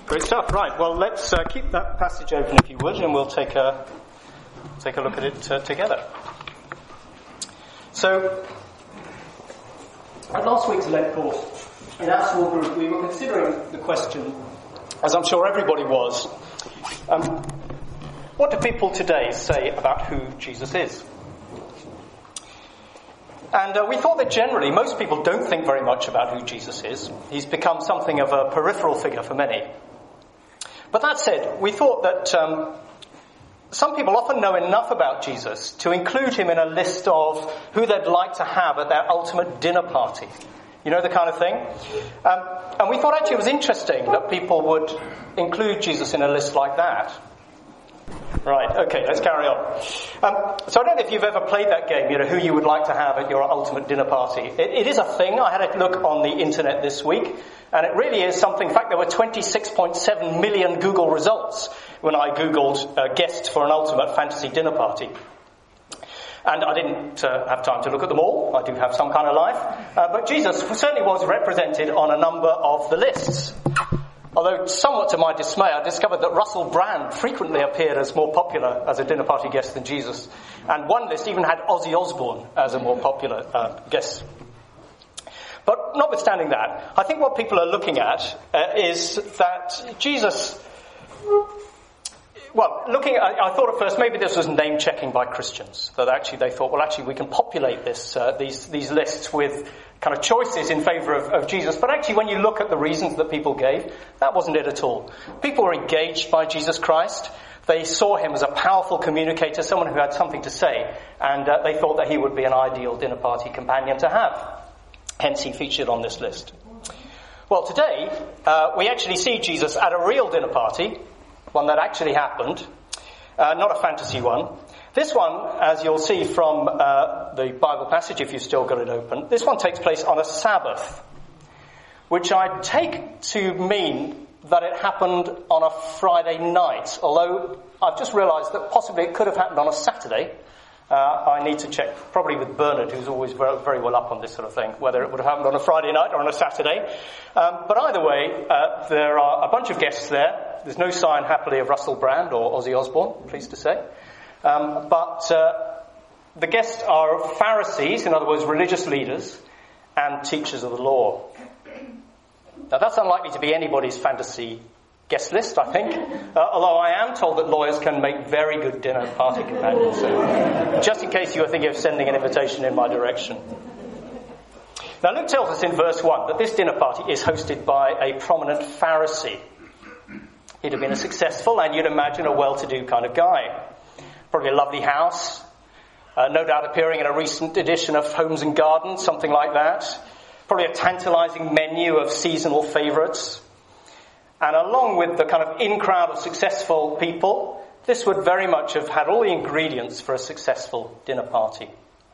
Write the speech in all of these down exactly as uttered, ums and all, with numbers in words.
Great stuff. Right. Well, let's uh, keep that passage open, if you would, and we'll take a take a look at it uh, together. So, at last week's Lent course, in our small group, we were considering the question, as I'm sure everybody was, um, what do people today say about who Jesus is? And uh, we thought that generally most people don't think very much about who Jesus is. He's become something of a peripheral figure for many. But that said, we thought that um, some people often know enough about Jesus to include him in a list of who they'd like to have at their ultimate dinner party. You know, the kind of thing? Um, and we thought actually it was interesting that people would include Jesus in a list like that. Right, okay, let's carry on. Um, so I don't know if you've ever played that game, you know, who you would like to have at your ultimate dinner party. It, it is a thing. I had a look on the internet this week, and it really is something. In fact, there were twenty-six point seven million Google results when I Googled uh, guests for an ultimate fantasy dinner party. And I didn't uh, have time to look at them all. I do have some kind of life. Uh, but Jesus certainly was represented on a number of the lists. Although, somewhat to my dismay, I discovered that Russell Brand frequently appeared as more popular as a dinner party guest than Jesus. And one list even had Ozzy Osbourne as a more popular uh, guest. But notwithstanding that, I think what people are looking at uh, is that Jesus... Well, looking at, I thought at first maybe this was name checking by Christians. That actually they thought, well, actually we can populate this, uh, these, these lists with kind of choices in favour of, of Jesus. But actually when you look at the reasons that people gave, that wasn't it at all. People were engaged by Jesus Christ. They saw him as a powerful communicator, someone who had something to say. And uh, they thought that he would be an ideal dinner party companion to have. Hence he featured on this list. Well, today, uh, we actually see Jesus at a real dinner party. One that actually happened, uh, not a fantasy one. This one, as you'll see from uh, the Bible passage, if you've still got it open, this one takes place on a Sabbath, which I take to mean that it happened on a Friday night, although I've just realised that possibly it could have happened on a Saturday. Uh, I need to check, probably with Bernard, who's always very, very well up on this sort of thing, whether it would have happened on a Friday night or on a Saturday. Um, but either way, uh, there are a bunch of guests there. There's no sign, happily, of Russell Brand or Ozzy Osbourne, pleased to say. Um, but uh, the guests are Pharisees, in other words, religious leaders, and teachers of the law. Now, that's unlikely to be anybody's fantasy guest list, I think. Uh, although I am told that lawyers can make very good dinner party companions. So just in case you were thinking of sending an invitation in my direction. Now, Luke tells us in verse one that this dinner party is hosted by a prominent Pharisee. He'd have been a successful and, you'd imagine, a well-to-do kind of guy. Probably a lovely house. Uh, no doubt appearing in a recent edition of Homes and Gardens, something like that. Probably a tantalising menu of seasonal favourites. And along with the kind of in-crowd of successful people, this would very much have had all the ingredients for a successful dinner party.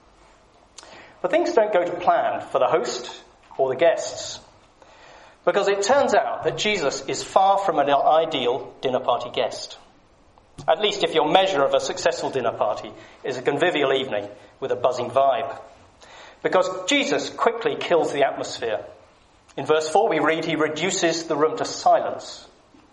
But things don't go to plan for the host or the guests. Because it turns out that Jesus is far from an ideal dinner party guest. At least if your measure of a successful dinner party is a convivial evening with a buzzing vibe. Because Jesus quickly kills the atmosphere. In verse four we read he reduces the room to silence.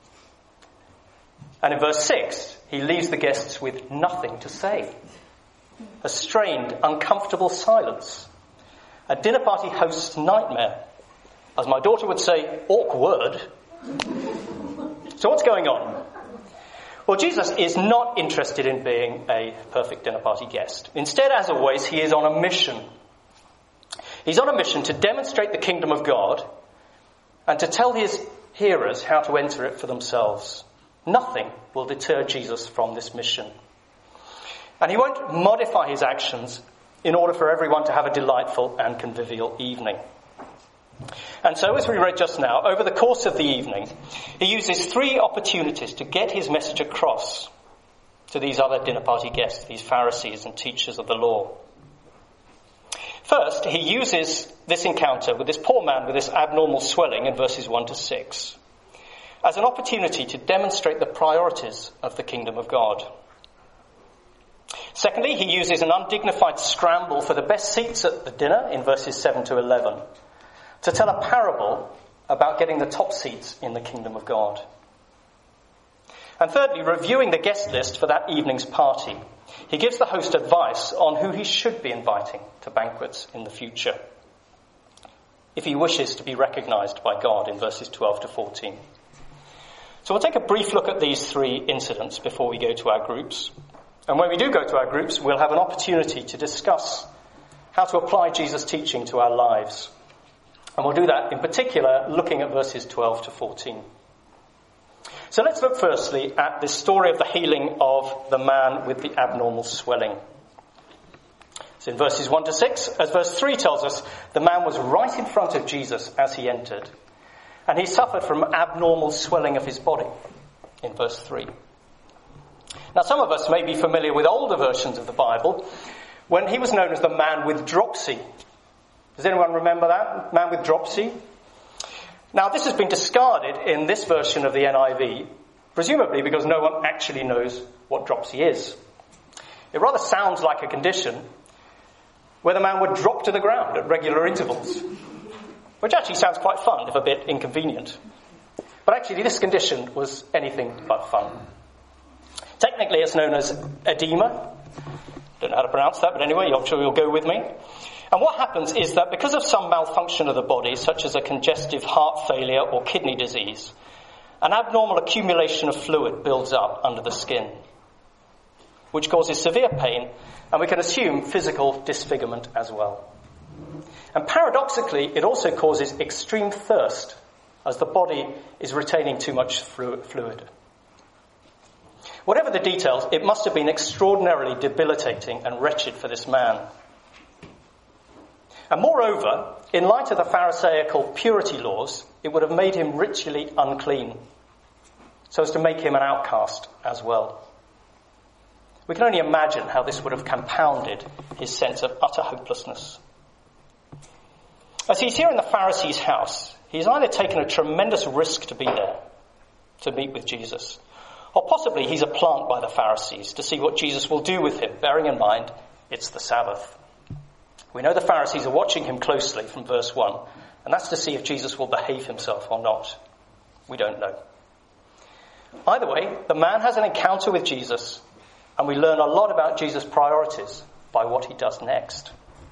And in verse six he leaves the guests with nothing to say. A strained, uncomfortable silence. A dinner party host's nightmare. As my daughter would say, awkward. So what's going on? Well, Jesus is not interested in being a perfect dinner party guest. Instead, as always, he is on a mission. He's on a mission to demonstrate the kingdom of God and to tell his hearers how to enter it for themselves. Nothing will deter Jesus from this mission. And he won't modify his actions in order for everyone to have a delightful and convivial evening. And so, as we read just now, over the course of the evening, he uses three opportunities to get his message across to these other dinner party guests, these Pharisees and teachers of the law. First, he uses this encounter with this poor man with this abnormal swelling in verses one to six as an opportunity to demonstrate the priorities of the kingdom of God. Secondly, he uses an undignified scramble for the best seats at the dinner in verses seven to eleven to tell a parable about getting the top seats in the kingdom of God. And thirdly, reviewing the guest list for that evening's party, he gives the host advice on who he should be inviting to banquets in the future, if he wishes to be recognised by God, in verses twelve to fourteen. So we'll take a brief look at these three incidents before we go to our groups. And when we do go to our groups, we'll have an opportunity to discuss how to apply Jesus' teaching to our lives. And we'll do that in particular looking at verses twelve to fourteen. So let's look firstly at the story of the healing of the man with the abnormal swelling. So in verses one to six, as verse three tells us, the man was right in front of Jesus as he entered, and he suffered from abnormal swelling of his body, in verse three. Now some of us may be familiar with older versions of the Bible, when he was known as the man with dropsy. Does anyone remember that? Man with dropsy? Now, this has been discarded in this version of the N I V, presumably because no one actually knows what dropsy is. It rather sounds like a condition where the man would drop to the ground at regular intervals, which actually sounds quite fun, if a bit inconvenient. But actually, this condition was anything but fun. Technically, it's known as edema. Don't know how to pronounce that, but anyway, I'm sure you'll go with me. And what happens is that because of some malfunction of the body, such as a congestive heart failure or kidney disease, an abnormal accumulation of fluid builds up under the skin, which causes severe pain, and we can assume physical disfigurement as well. And paradoxically, it also causes extreme thirst, as the body is retaining too much fluid. Whatever the details, it must have been extraordinarily debilitating and wretched for this man. And moreover, in light of the Pharisaical purity laws, it would have made him ritually unclean, so as to make him an outcast as well. We can only imagine how this would have compounded his sense of utter hopelessness. As he's here in the Pharisee's house, he's either taken a tremendous risk to be there, to meet with Jesus, or possibly he's a plant by the Pharisees to see what Jesus will do with him, bearing in mind it's the Sabbath. We know the Pharisees are watching him closely from verse one, and that's to see if Jesus will behave himself or not. We don't know. Either way, the man has an encounter with Jesus, and we learn a lot about Jesus' priorities by what he does next.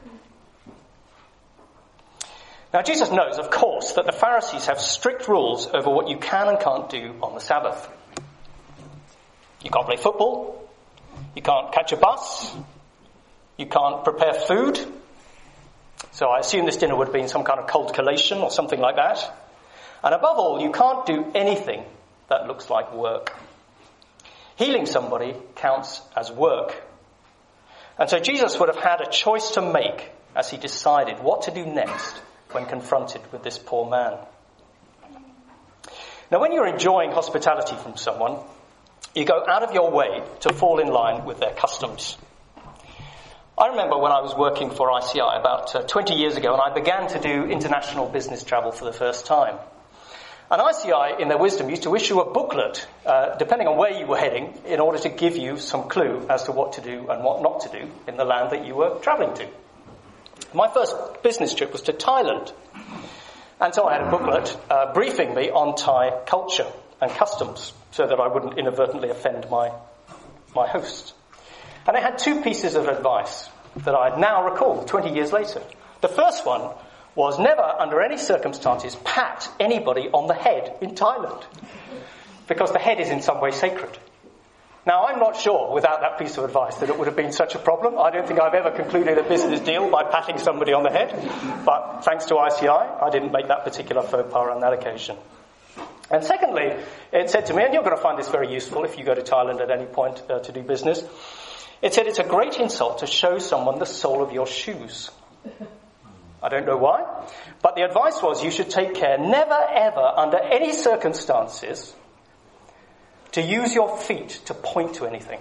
Now, Jesus knows, of course, that the Pharisees have strict rules over what you can and can't do on the Sabbath. You can't play football. You can't catch a bus. You can't prepare food. So I assume this dinner would have been some kind of cold collation or something like that. And above all, you can't do anything that looks like work. Healing somebody counts as work. And so Jesus would have had a choice to make as he decided what to do next when confronted with this poor man. Now, when you're enjoying hospitality from someone, you go out of your way to fall in line with their customs. I remember when I was working for I C I about uh, twenty years ago, and I began to do international business travel for the first time. And I C I, in their wisdom, used to issue a booklet, uh, depending on where you were heading, in order to give you some clue as to what to do and what not to do in the land that you were travelling to. My first business trip was to Thailand. And so I had a booklet uh, briefing me on Thai culture and customs, so that I wouldn't inadvertently offend my, my host. And I had two pieces of advice that I now recall twenty years later. The first one was never, under any circumstances, pat anybody on the head in Thailand, because the head is in some way sacred. Now, I'm not sure, without that piece of advice, that it would have been such a problem. I don't think I've ever concluded a business deal by patting somebody on the head, but thanks to I C I, I didn't make that particular faux pas on that occasion. And secondly, it said to me, and you're going to find this very useful if you go to Thailand at any point uh, to do business, it said it's a great insult to show someone the sole of your shoes. I don't know why, but the advice was you should take care never ever, under any circumstances, to use your feet to point to anything.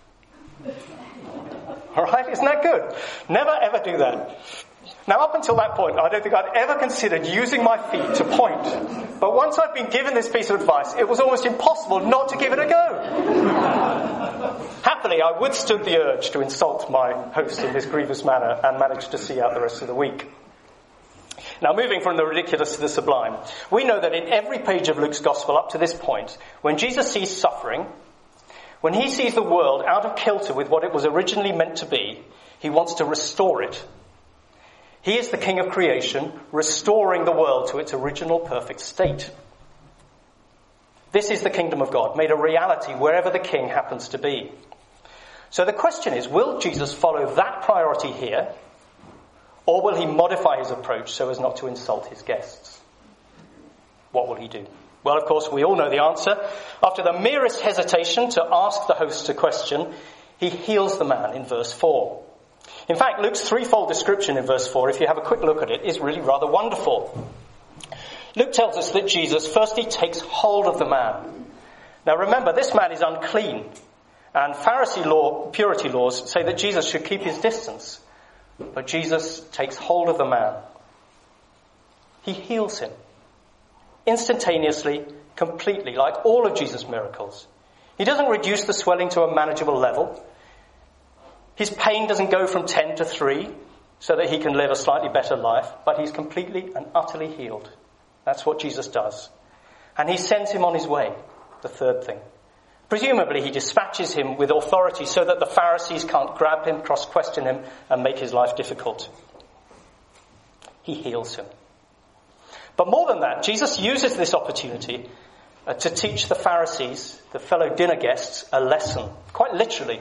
All right, isn't that good? Never ever do that. Now, up until that point, I don't think I'd ever considered using my feet to point. But once I'd been given this piece of advice, it was almost impossible not to give it a go. Happily, I withstood the urge to insult my host in this grievous manner and managed to see out the rest of the week. Now, moving from the ridiculous to the sublime, we know that in every page of Luke's gospel up to this point, when Jesus sees suffering, when he sees the world out of kilter with what it was originally meant to be, he wants to restore it. He is the King of creation, restoring the world to its original perfect state. This is the kingdom of God, made a reality wherever the king happens to be. So the question is, will Jesus follow that priority here, or will he modify his approach so as not to insult his guests? What will he do? Well, of course, we all know the answer. After the merest hesitation to ask the host a question, he heals the man in verse four. In fact, Luke's threefold description in verse four, if you have a quick look at it, is really rather wonderful. Luke tells us that Jesus firstly takes hold of the man. Now remember, this man is unclean, and Pharisee law, purity laws say that Jesus should keep his distance. But Jesus takes hold of the man. He heals him. Instantaneously, completely, like all of Jesus' miracles. He doesn't reduce the swelling to a manageable level. His pain doesn't go from ten to three so that he can live a slightly better life, but he's completely and utterly healed. That's what Jesus does. And he sends him on his way, the third thing. Presumably he dispatches him with authority so that the Pharisees can't grab him, cross-question him, and make his life difficult. He heals him. But more than that, Jesus uses this opportunity uh, to teach the Pharisees, the fellow dinner guests, a lesson, quite literally.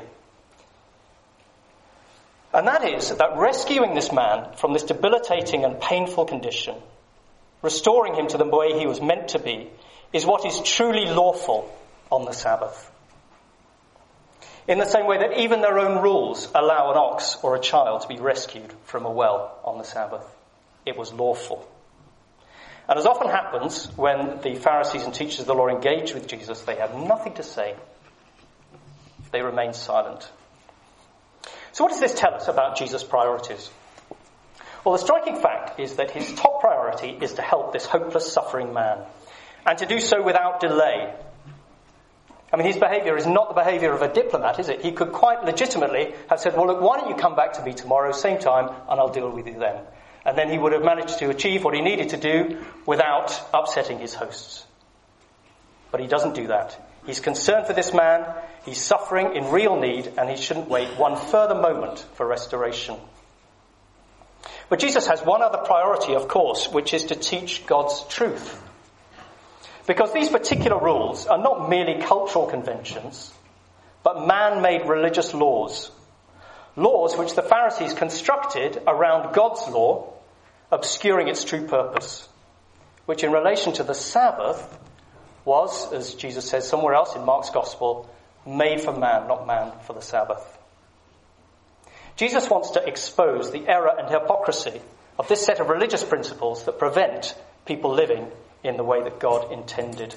And that is that rescuing this man from this debilitating and painful condition, restoring him to the way he was meant to be, is what is truly lawful on the Sabbath. In the same way that even their own rules allow an ox or a child to be rescued from a well on the Sabbath. It was lawful. And as often happens when the Pharisees and teachers of the law engage with Jesus, they have nothing to say. They remain silent. So what does this tell us about Jesus' priorities? Well, the striking fact is that his top priority is to help this hopeless, suffering man, and to do so without delay. I mean, his behaviour is not the behaviour of a diplomat, is it? He could quite legitimately have said, well, look, why don't you come back to me tomorrow, same time, and I'll deal with you then. And then he would have managed to achieve what he needed to do without upsetting his hosts. But he doesn't do that. He's concerned for this man, he's suffering in real need, and he shouldn't wait one further moment for restoration. But Jesus has one other priority, of course, which is to teach God's truth. Because these particular rules are not merely cultural conventions, but man-made religious laws. Laws which the Pharisees constructed around God's law, obscuring its true purpose, which in relation to the Sabbath was, as Jesus says somewhere else in Mark's Gospel, made for man, not man for the Sabbath. Jesus wants to expose the error and hypocrisy of this set of religious principles that prevent people living in the way that God intended.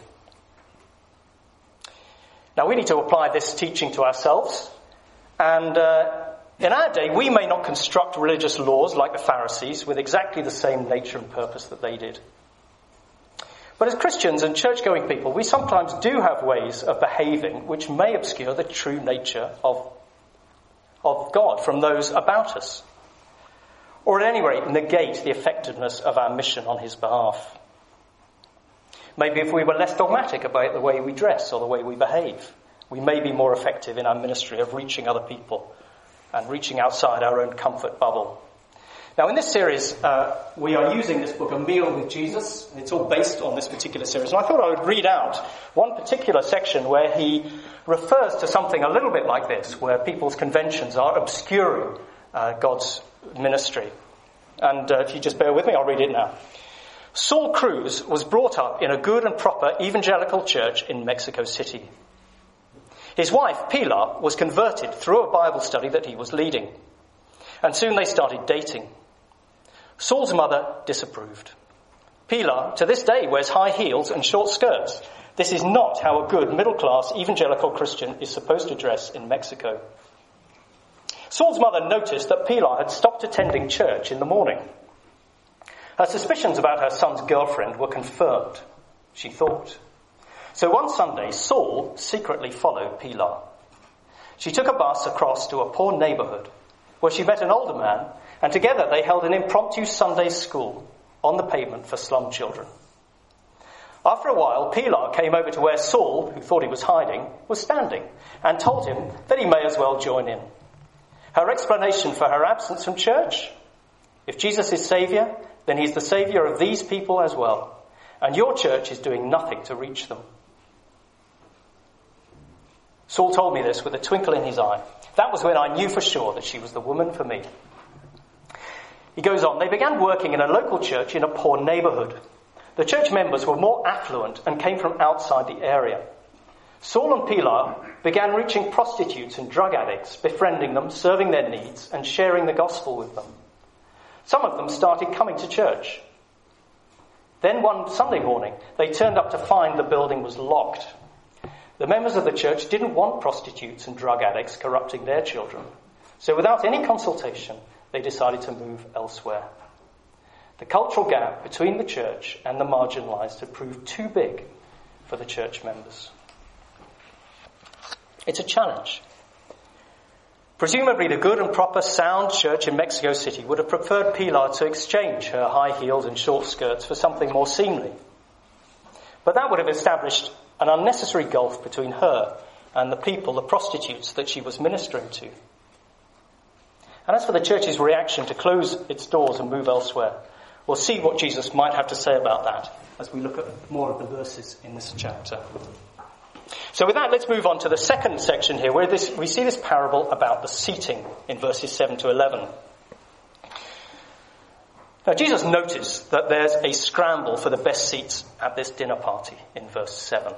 Now we need to apply this teaching to ourselves, and uh, in our day we may not construct religious laws like the Pharisees with exactly the same nature and purpose that they did. But as Christians and church-going people, we sometimes do have ways of behaving which may obscure the true nature of of God from those about us, or at any rate negate the effectiveness of our mission on his behalf. Maybe if we were less dogmatic about the way we dress or the way we behave, we may be more effective in our ministry of reaching other people and reaching outside our own comfort bubble. Now in this series, uh, we are using this book, A Meal with Jesus. It's all based on this particular series. And I thought I would read out one particular section where he refers to something a little bit like this, where people's conventions are obscuring uh, God's ministry. And uh, if you just bear with me, I'll read it now. Saul Cruz was brought up in a good and proper evangelical church in Mexico City. His wife, Pilar, was converted through a Bible study that he was leading. And soon they started dating. Saul's mother disapproved. Pilar, to this day, wears high heels and short skirts. This is not how a good middle-class evangelical Christian is supposed to dress in Mexico. Saul's mother noticed that Pilar had stopped attending church in the morning. Her suspicions about her son's girlfriend were confirmed, she thought. So one Sunday, Saul secretly followed Pilar. She took a bus across to a poor neighbourhood where she met an older man, and together they held an impromptu Sunday school on the pavement for slum children. After a while, Pilar came over to where Saul, who thought he was hiding, was standing, and told him that he may as well join in. Her explanation for her absence from church? If Jesus is Saviour, then he's the Saviour of these people as well, and your church is doing nothing to reach them. Saul told me this with a twinkle in his eye. That was when I knew for sure that she was the woman for me. He goes on, they began working in a local church in a poor neighbourhood. The church members were more affluent and came from outside the area. Saul and Pilar began reaching prostitutes and drug addicts, befriending them, serving their needs, and sharing the gospel with them. Some of them started coming to church. Then one Sunday morning, they turned up to find the building was locked. The members of the church didn't want prostitutes and drug addicts corrupting their children. So without any consultation, they decided to move elsewhere. The cultural gap between the church and the marginalised had proved too big for the church members. It's a challenge. Presumably the good and proper sound church in Mexico City would have preferred Pilar to exchange her high heels and short skirts for something more seemly. But that would have established an unnecessary gulf between her and the people, the prostitutes that she was ministering to. And as for the church's reaction to close its doors and move elsewhere, we'll see what Jesus might have to say about that as we look at more of the verses in this chapter. So with that, let's move on to the second section here, where this, we see this parable about the seating in verses seven to eleven. Now, Jesus noticed that there's a scramble for the best seats at this dinner party in verse seven.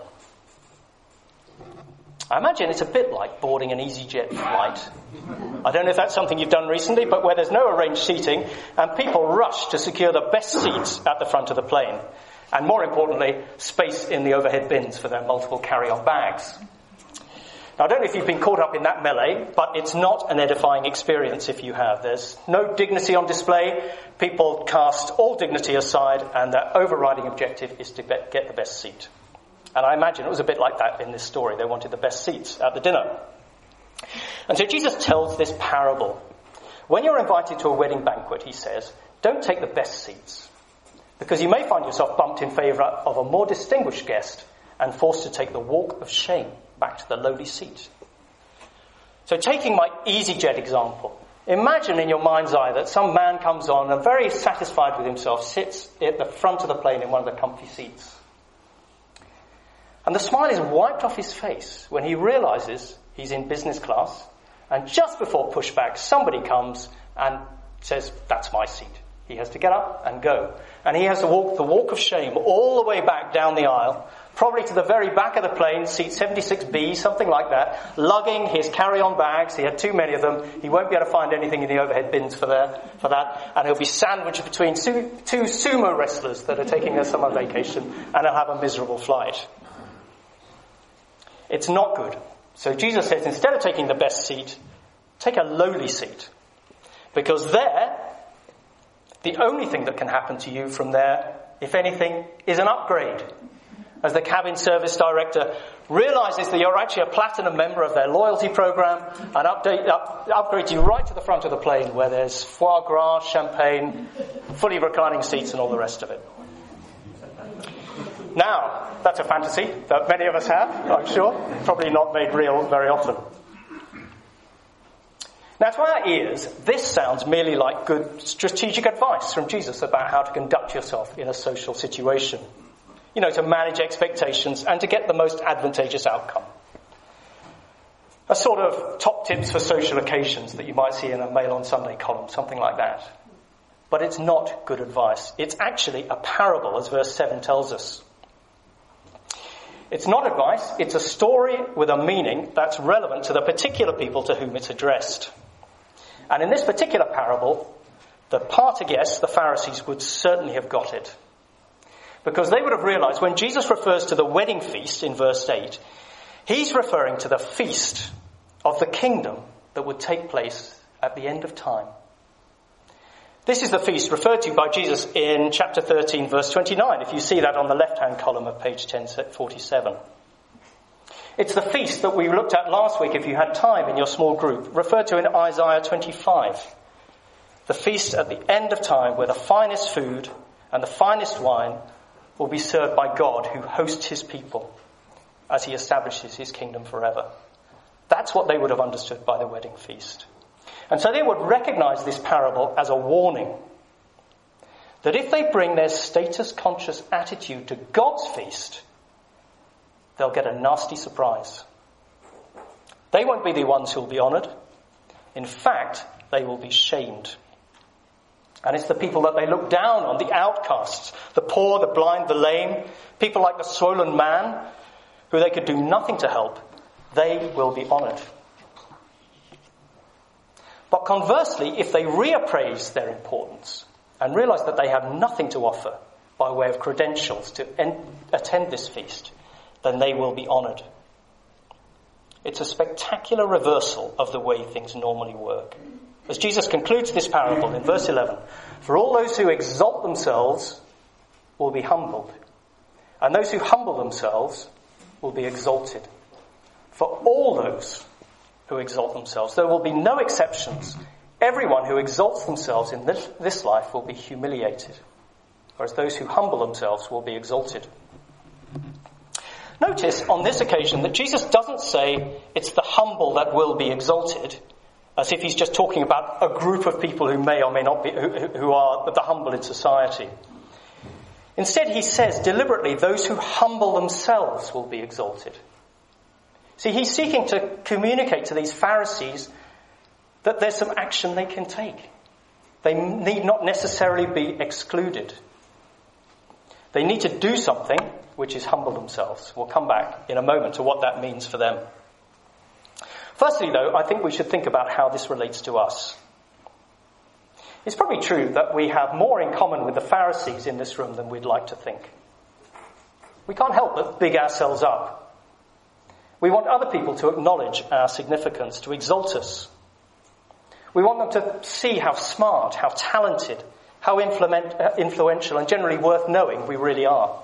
I imagine it's a bit like boarding an EasyJet flight. I don't know if that's something you've done recently, but where there's no arranged seating and people rush to secure the best seats at the front of the plane. And more importantly, space in the overhead bins for their multiple carry-on bags. Now, I don't know if you've been caught up in that melee, but it's not an edifying experience if you have. There's no dignity on display. People cast all dignity aside, and their overriding objective is to get the best seat. And I imagine it was a bit like that in this story. They wanted the best seats at the dinner. And so Jesus tells this parable. When you're invited to a wedding banquet, he says, don't take the best seats, because you may find yourself bumped in favour of a more distinguished guest and forced to take the walk of shame back to the lowly seat. So taking my EasyJet example, imagine in your mind's eye that some man comes on and very satisfied with himself sits at the front of the plane in one of the comfy seats. And the smile is wiped off his face when he realises he's in business class, and just before pushback somebody comes and says, that's my seat. He has to get up and go. And he has to walk the walk of shame all the way back down the aisle, probably to the very back of the plane, seat seventy-six B, something like that, lugging his carry-on bags. He had too many of them. He won't be able to find anything in the overhead bins for, there, for that. And he'll be sandwiched between two, two sumo wrestlers that are taking a summer vacation, and he'll have a miserable flight. It's not good. So Jesus says, instead of taking the best seat, take a lowly seat. Because there, the only thing that can happen to you from there, if anything, is an upgrade. As the cabin service director realizes that you're actually a platinum member of their loyalty program and update, up, upgrades you right to the front of the plane where there's foie gras, champagne, fully reclining seats and all the rest of it. Now, that's a fantasy that many of us have, I'm sure. Probably not made real very often. Now, to our ears, this sounds merely like good strategic advice from Jesus about how to conduct yourself in a social situation. You know, to manage expectations and to get the most advantageous outcome. A sort of top tips for social occasions that you might see in a Mail on Sunday column, something like that. But it's not good advice. It's actually a parable, as verse seven tells us. It's not advice, it's a story with a meaning that's relevant to the particular people to whom it's addressed. And in this particular parable, the party guests, the Pharisees, would certainly have got it. Because they would have realized when Jesus refers to the wedding feast in verse eight, he's referring to the feast of the kingdom that would take place at the end of time. This is the feast referred to by Jesus in chapter thirteen, verse twenty-nine, if you see that on the left-hand column of page ten forty-seven. It's the feast that we looked at last week, if you had time in your small group, referred to in Isaiah twenty-five. The feast at the end of time where the finest food and the finest wine will be served by God who hosts his people as he establishes his kingdom forever. That's what they would have understood by the wedding feast. And so they would recognize this parable as a warning that if they bring their status-conscious attitude to God's feast, they'll get a nasty surprise. They won't be the ones who will be honoured. In fact, they will be shamed. And it's the people that they look down on, the outcasts, the poor, the blind, the lame, people like the swollen man, who they could do nothing to help, they will be honoured. But conversely, if they reappraise their importance and realise that they have nothing to offer by way of credentials to en- attend this feast, then they will be honoured. It's a spectacular reversal of the way things normally work. As Jesus concludes this parable in verse eleven, for all those who exalt themselves will be humbled, and those who humble themselves will be exalted. For all those who exalt themselves, there will be no exceptions. Everyone who exalts themselves in this, this life will be humiliated, whereas those who humble themselves will be exalted. Notice on this occasion that Jesus doesn't say it's the humble that will be exalted, as if he's just talking about a group of people who may or may not be, who, who are the humble in society. Instead, he says deliberately, those who humble themselves will be exalted. See, he's seeking to communicate to these Pharisees that there's some action they can take. They need not necessarily be excluded. They need to do something, which is humble themselves. We'll come back in a moment to what that means for them. Firstly, though, I think we should think about how this relates to us. It's probably true that we have more in common with the Pharisees in this room than we'd like to think. We can't help but big ourselves up. We want other people to acknowledge our significance, to exalt us. We want them to see how smart, how talented, how influential and generally worth knowing we really are.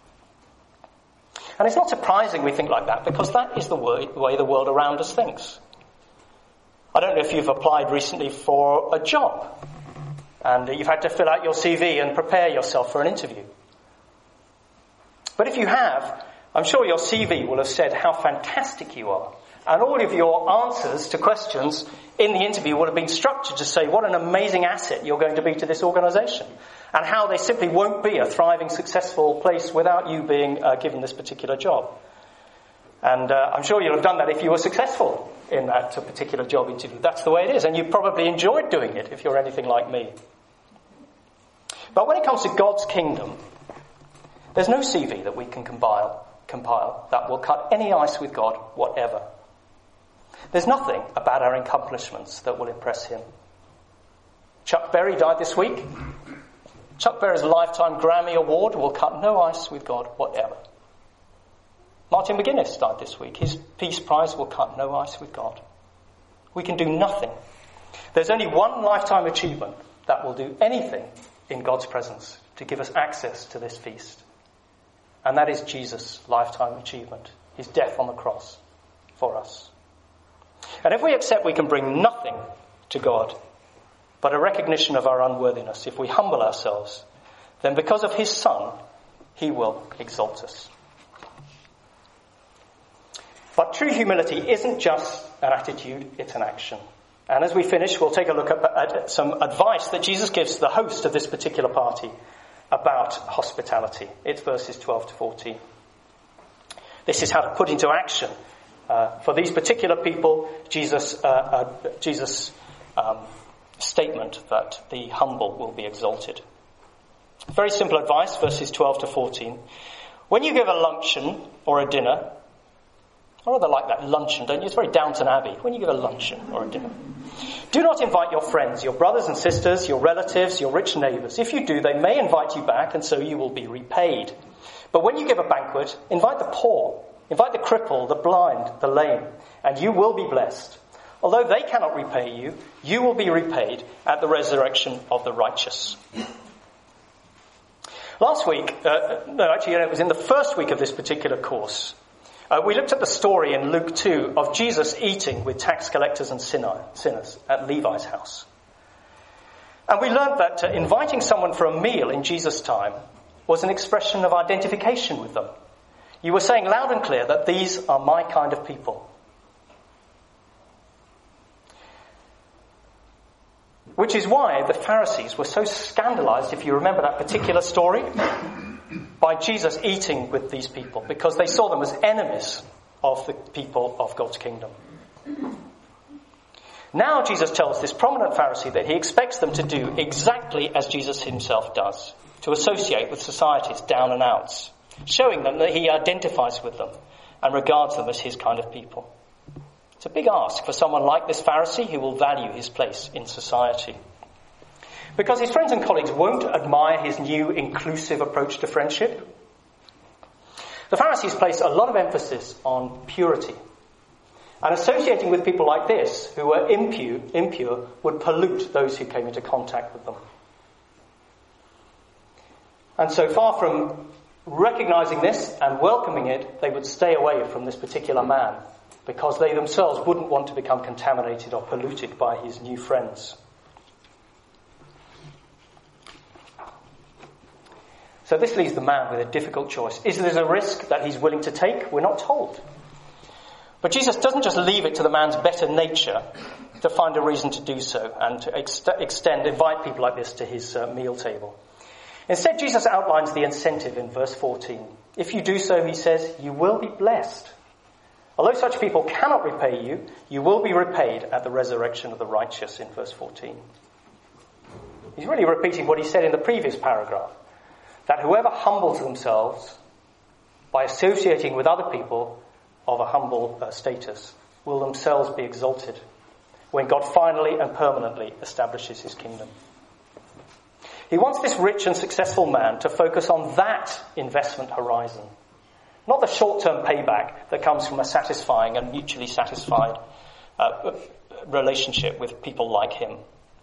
And it's not surprising we think like that, because that is the way, the way the world around us thinks. I don't know if you've applied recently for a job, and you've had to fill out your C V and prepare yourself for an interview. But if you have, I'm sure your C V will have said how fantastic you are. And all of your answers to questions in the interview would have been structured to say what an amazing asset you're going to be to this organisation, and how they simply won't be a thriving, successful place without you being uh, given this particular job. And uh, I'm sure you'll have done that if you were successful in that particular job interview. That's the way it is, and you probably enjoyed doing it if you're anything like me. But when it comes to God's kingdom, there's no C V that we can compile, compile that will cut any ice with God whatever. There's nothing about our accomplishments that will impress him. Chuck Berry died this week. Chuck Berry's Lifetime Grammy Award will cut no ice with God whatever. Martin McGuinness died this week. His Peace Prize will cut no ice with God. We can do nothing. There's only one lifetime achievement that will do anything in God's presence to give us access to this feast. And that is Jesus' lifetime achievement, his death on the cross for us. And if we accept we can bring nothing to God but a recognition of our unworthiness, if we humble ourselves, then because of his Son, he will exalt us. But true humility isn't just an attitude, it's an action. And as we finish, we'll take a look at, at some advice that Jesus gives the host of this particular party about hospitality. It's verses twelve to fourteen. This is how to put into action Uh, for these particular people, Jesus' uh, uh, Jesus' um, statement that the humble will be exalted. Very simple advice, verses twelve to fourteen. When you give a luncheon or a dinner, I rather like that, luncheon, don't you? It's very Downton Abbey. When you give a luncheon or a dinner, do not invite your friends, your brothers and sisters, your relatives, your rich neighbours. If you do, they may invite you back, and so you will be repaid. But when you give a banquet, invite the poor, invite the crippled, the blind, the lame, and you will be blessed. Although they cannot repay you, you will be repaid at the resurrection of the righteous. Last week, uh, no, actually, it was in the first week of this particular course, uh, we looked at the story in Luke two of Jesus eating with tax collectors and sinners at Levi's house. And we learned that uh, inviting someone for a meal in Jesus' time was an expression of identification with them. You were saying loud and clear that these are my kind of people. Which is why the Pharisees were so scandalized, if you remember that particular story, by Jesus eating with these people, because they saw them as enemies of the people of God's kingdom. Now Jesus tells this prominent Pharisee that he expects them to do exactly as Jesus himself does, to associate with society's down and outs, showing them that he identifies with them and regards them as his kind of people. It's a big ask for someone like this Pharisee who will value his place in society. Because his friends and colleagues won't admire his new inclusive approach to friendship. The Pharisees place a lot of emphasis on purity. And associating with people like this, who were impure, impure, would pollute those who came into contact with them. And so far from recognizing this and welcoming it, they would stay away from this particular man, because they themselves wouldn't want to become contaminated or polluted by his new friends. So this leaves the man with a difficult choice. Is there a risk that he's willing to take? We're not told. But Jesus doesn't just leave it to the man's better nature to find a reason to do so and to ex- extend, invite people like this to his uh, meal table. Instead, Jesus outlines the incentive in verse fourteen. If you do so, he says, you will be blessed. Although such people cannot repay you, you will be repaid at the resurrection of the righteous in verse fourteen. He's really repeating what he said in the previous paragraph, that whoever humbles themselves by associating with other people of a humble uh, status will themselves be exalted when God finally and permanently establishes his kingdom. He wants this rich and successful man to focus on that investment horizon, not the short-term payback that comes from a satisfying and mutually satisfied uh, relationship with people like him.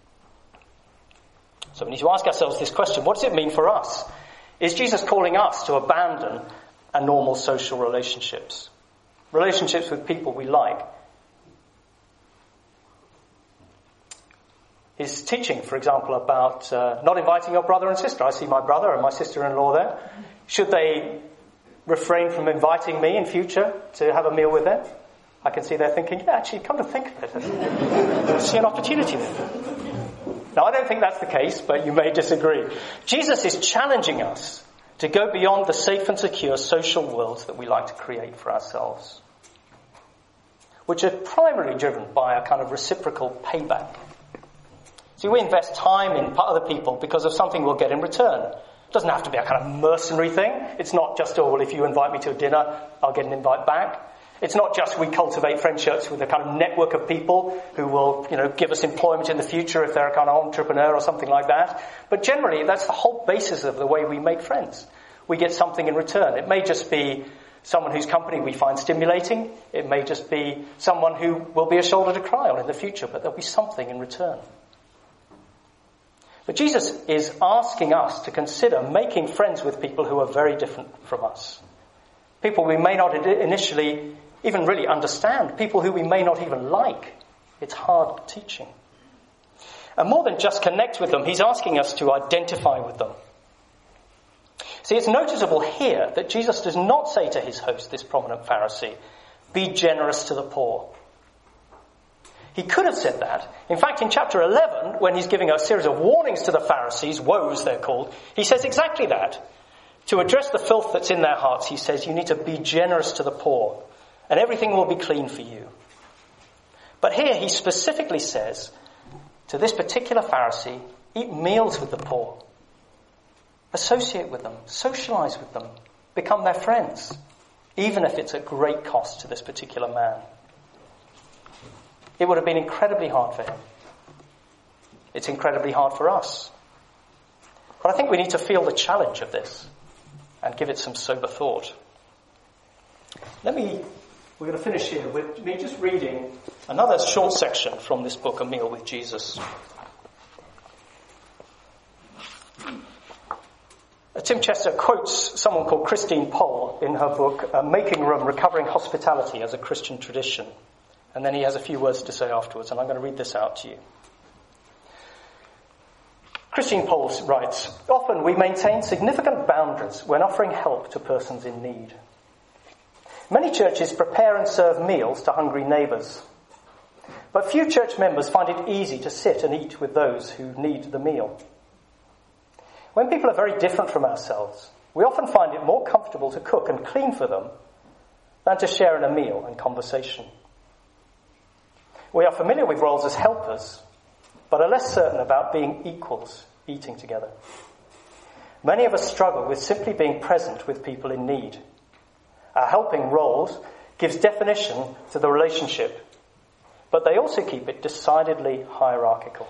So we need to ask ourselves this question: what does it mean for us? Is Jesus calling us to abandon our normal social relationships? Relationships with people we like. His teaching, for example, about uh, not inviting your brother and sister. I see my brother and my sister-in-law there. Should they refrain from inviting me in future to have a meal with them? I can see they're thinking, yeah, actually, come to think of it, I see an opportunity there. Now, I don't think that's the case, but you may disagree. Jesus is challenging us to go beyond the safe and secure social worlds that we like to create for ourselves, which are primarily driven by a kind of reciprocal payback. See, we invest time in other people because of something we'll get in return. It doesn't have to be a kind of mercenary thing. It's not just, oh, well, if you invite me to a dinner, I'll get an invite back. It's not just we cultivate friendships with a kind of network of people who will, you know, give us employment in the future if they're a kind of entrepreneur or something like that. But generally, that's the whole basis of the way we make friends. We get something in return. It may just be someone whose company we find stimulating. It may just be someone who will be a shoulder to cry on in the future, but there'll be something in return. But Jesus is asking us to consider making friends with people who are very different from us. People we may not initially even really understand. People who we may not even like. It's hard teaching. And more than just connect with them, he's asking us to identify with them. See, it's noticeable here that Jesus does not say to his host, this prominent Pharisee, be generous to the poor. He could have said that. In fact, in chapter eleven, when he's giving a series of warnings to the Pharisees, woes they're called, he says exactly that. To address the filth that's in their hearts, he says, you need to be generous to the poor, and everything will be clean for you. But here he specifically says to this particular Pharisee, eat meals with the poor. Associate with them, socialize with them, become their friends, even if it's at great cost to this particular man. It would have been incredibly hard for him. It's incredibly hard for us. But I think we need to feel the challenge of this and give it some sober thought. Let me, we're going to finish here with me just reading another short section from this book, A Meal with Jesus. Tim Chester quotes someone called Christine Pohl in her book, uh, Making Room, Recovering Hospitality as a Christian Tradition. And then he has a few words to say afterwards, and I'm going to read this out to you. Christian Paul writes, often we maintain significant boundaries when offering help to persons in need. Many churches prepare and serve meals to hungry neighbours, but few church members find it easy to sit and eat with those who need the meal. When people are very different from ourselves, we often find it more comfortable to cook and clean for them than to share in a meal and conversation. We are familiar with roles as helpers, but are less certain about being equals, eating together. Many of us struggle with simply being present with people in need. Our helping roles gives definition to the relationship, but they also keep it decidedly hierarchical.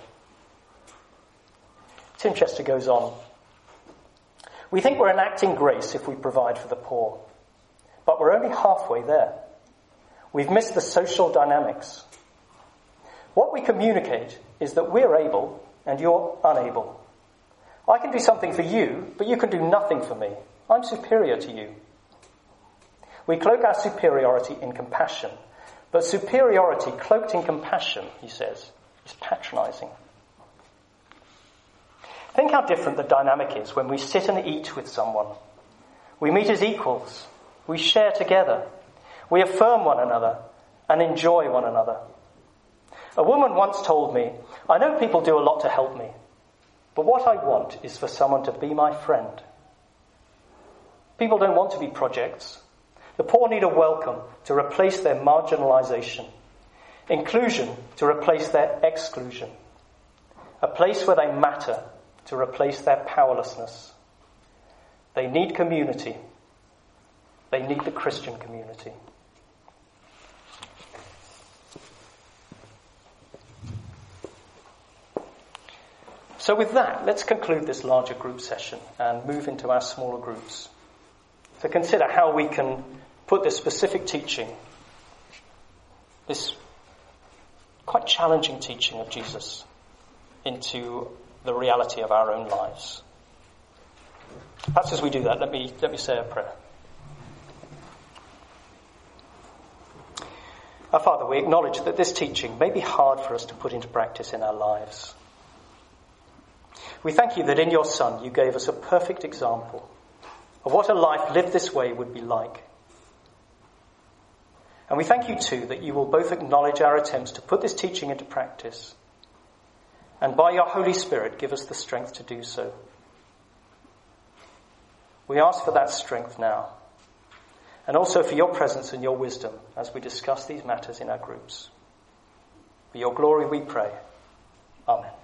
Tim Chester goes on. We think we're enacting grace if we provide for the poor, but we're only halfway there. We've missed the social dynamics. What we communicate is that we're able and you're unable. I can do something for you, but you can do nothing for me. I'm superior to you. We cloak our superiority in compassion, but superiority cloaked in compassion, he says, is patronizing. Think how different the dynamic is when we sit and eat with someone. We meet as equals. We share together. We affirm one another and enjoy one another. A woman once told me, I know people do a lot to help me, but what I want is for someone to be my friend. People don't want to be projects. The poor need a welcome to replace their marginalization, inclusion to replace their exclusion, a place where they matter to replace their powerlessness. They need community. They need the Christian community. So with that, let's conclude this larger group session and move into our smaller groups to consider how we can put this specific teaching, this quite challenging teaching of Jesus, into the reality of our own lives. Perhaps as we do that, let me, let me say a prayer. Our Father, we acknowledge that this teaching may be hard for us to put into practice in our lives. We thank you that in your Son you gave us a perfect example of what a life lived this way would be like. And we thank you too that you will both acknowledge our attempts to put this teaching into practice, and by your Holy Spirit give us the strength to do so. We ask for that strength now, and also for your presence and your wisdom as we discuss these matters in our groups. For your glory we pray. Amen.